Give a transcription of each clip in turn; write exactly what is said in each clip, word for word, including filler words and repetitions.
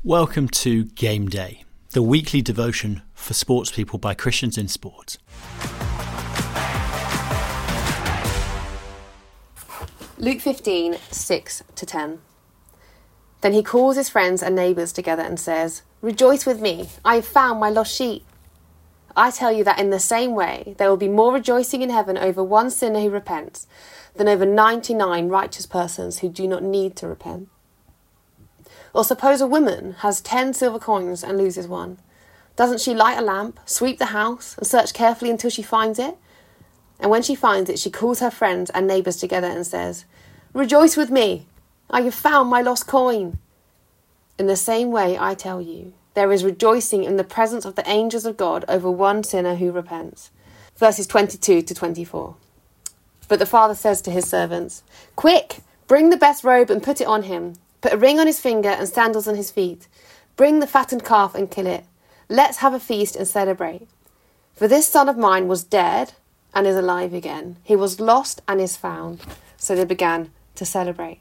Welcome to Game Day, the weekly devotion for sports people by Christians in sport. Luke fifteen, six to ten. Then he calls his friends and neighbours together and says, "Rejoice with me, I have found my lost sheep." I tell you that in the same way, there will be more rejoicing in heaven over one sinner who repents than over ninety-nine righteous persons who do not need to repent. Or suppose a woman has ten silver coins and loses one. Doesn't she light a lamp, sweep the house, and search carefully until she finds it? And when she finds it, she calls her friends and neighbours together and says, "Rejoice with me, I have found my lost coin." In the same way, I tell you, there is rejoicing in the presence of the angels of God over one sinner who repents. Verses twenty-two to twenty-four. But the father says to his servants, "Quick, bring the best robe and put it on him. Put a ring on his finger and sandals on his feet. Bring the fattened calf and kill it. Let's have a feast and celebrate. For this son of mine was dead and is alive again. He was lost and is found." So they began to celebrate.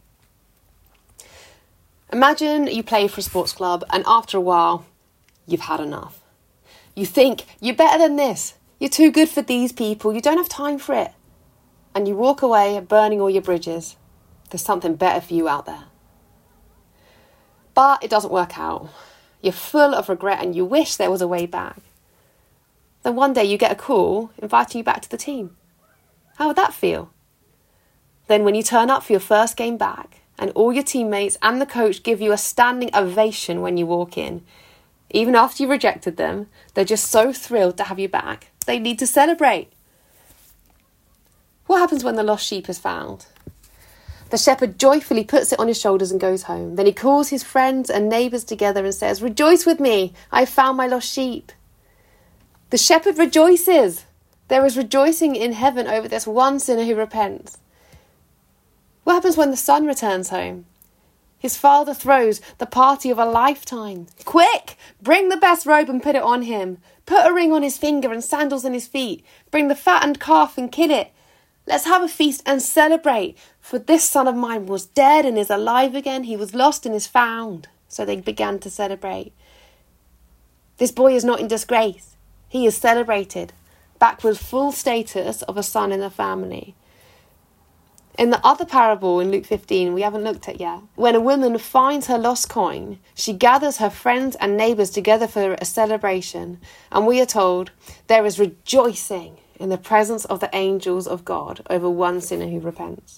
Imagine you play for a sports club and after a while, you've had enough. You think, you're better than this. You're too good for these people. You don't have time for it. And you walk away burning all your bridges. There's something better for you out there. But it doesn't work out. You're full of regret and you wish there was a way back. Then one day you get a call inviting you back to the team. How would that feel? Then when you turn up for your first game back and all your teammates and the coach give you a standing ovation when you walk in, even after you rejected them, they're just so thrilled to have you back, they need to celebrate. What happens when the lost sheep is found? The shepherd joyfully puts it on his shoulders and goes home. Then he calls his friends and neighbours together and says, "Rejoice with me, I have found my lost sheep." The shepherd rejoices. There is rejoicing in heaven over this one sinner who repents. What happens when the son returns home? His father throws the party of a lifetime. "Quick, bring the best robe and put it on him. Put a ring on his finger and sandals on his feet. Bring the fattened calf and kill it. Let's have a feast and celebrate, for this son of mine was dead and is alive again. He was lost and is found." So they began to celebrate. This boy is not in disgrace. He is celebrated, back with full status of a son in the family. In the other parable in Luke fifteen, we haven't looked at yet, when a woman finds her lost coin, she gathers her friends and neighbours together for a celebration. And we are told there is rejoicing in the presence of the angels of God over one sinner who repents.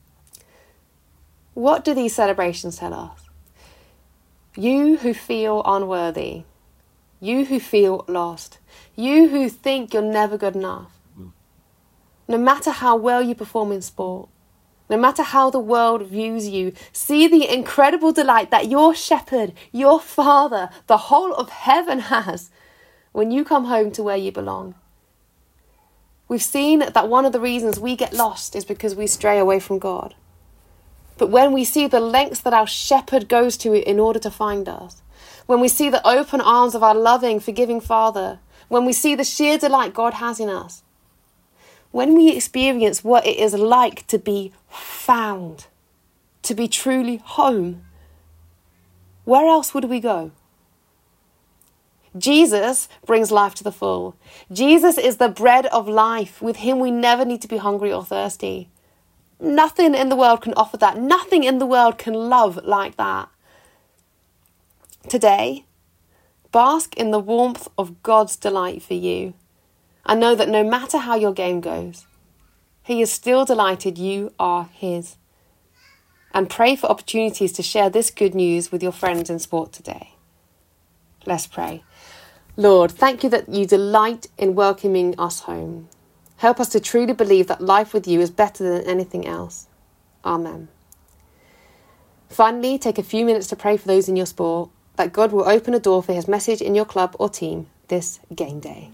What do these celebrations tell us? You who feel unworthy, you who feel lost, you who think you're never good enough, no matter how well you perform in sport, no matter how the world views you, see the incredible delight that your shepherd, your father, the whole of heaven has when you come home to where you belong. We've seen that one of the reasons we get lost is because we stray away from God. But when we see the lengths that our shepherd goes to in order to find us, when we see the open arms of our loving, forgiving Father, when we see the sheer delight God has in us, when we experience what it is like to be found, to be truly home, where else would we go? Jesus brings life to the full. Jesus is the bread of life. With him we never need to be hungry or thirsty. Nothing in the world can offer that. Nothing in the world can love like that. Today, bask in the warmth of God's delight for you. And know that no matter how your game goes, he is still delighted you are his. And pray for opportunities to share this good news with your friends in sport today. Let's pray. Lord, thank you that you delight in welcoming us home. Help us to truly believe that life with you is better than anything else. Amen. Finally, take a few minutes to pray for those in your sport, that God will open a door for his message in your club or team this game day.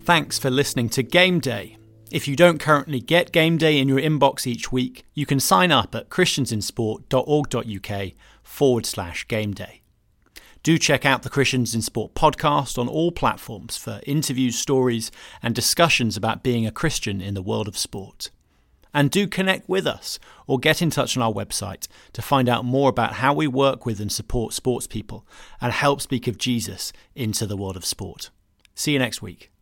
Thanks for listening to Game Day. If you don't currently get Game Day in your inbox each week, you can sign up at christiansinsport.org.uk forward slash game day. Do check out the Christians in Sport podcast on all platforms for interviews, stories, and discussions about being a Christian in the world of sport. And do connect with us or get in touch on our website to find out more about how we work with and support sports people and help speak of Jesus into the world of sport. See you next week.